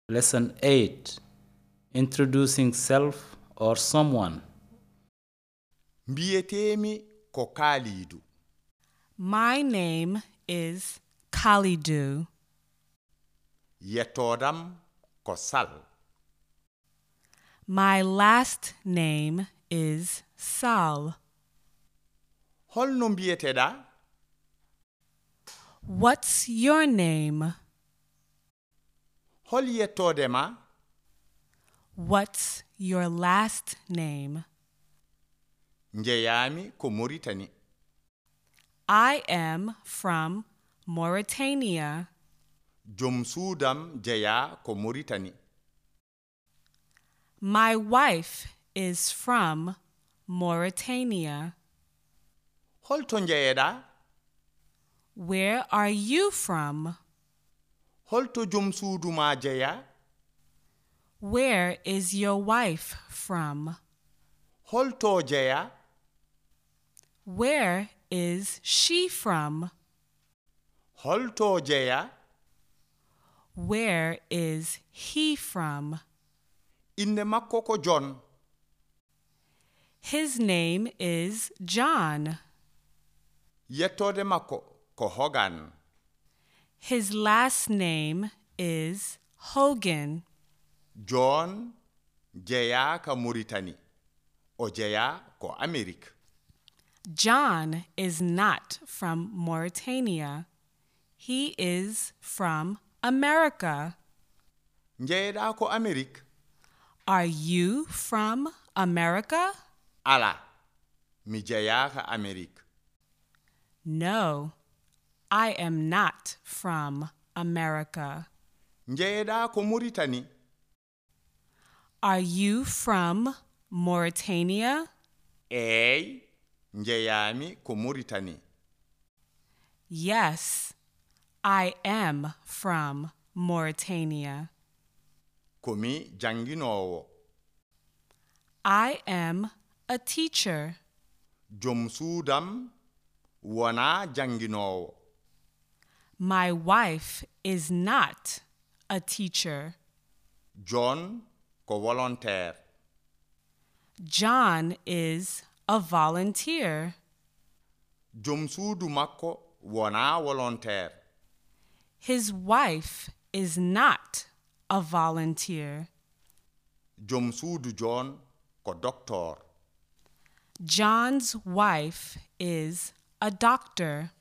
Lesson 8. Introducing self or someone. Mbiyeteemi ko Kaalidu. My name is Khalidu. Yettoodam ko Sal. My last name is Sal. Holno mbiyeteɗa? What's your name? Hol yettoode ma? What's your last name? Njeyaami ko Mauritanie. I am from Mauritania. Jom suudam jeyaa ko Mauritanie. My wife is from Mauritania. Holto njeyeɗa? Where are you from? Holto jom suudu ma jeyaa? Where is your wife from? Holto jeyaa? Where is she from? Holto jeyaa? Where is he from? Inde makko ko John. His name is John. Yettoode makko ko Hogan. His last name is Hogan. John jeyaa ka Mauritanie. O jeyaa ko Amerique. John is not from Mauritania. He is from America. Njeyeɗa ko Amerique? Are you from America? Ala, mi jeyaa ka Amerique. No, I am not from America. Njeyeɗa ko Mauritanie? Are you from Mauritania? Eey, njeyaami ko Mauritanie. Yes, I am from Mauritania. Komi janginoowo. I am a teacher. Jom suudam wonaa janginoowo. My wife is not a teacher. John ko volontaire. John is a volunteer. Jom suudu makko wonaa volontaire. His wife is not a volunteer. Jom suudu John ko doctor. John's wife is a doctor.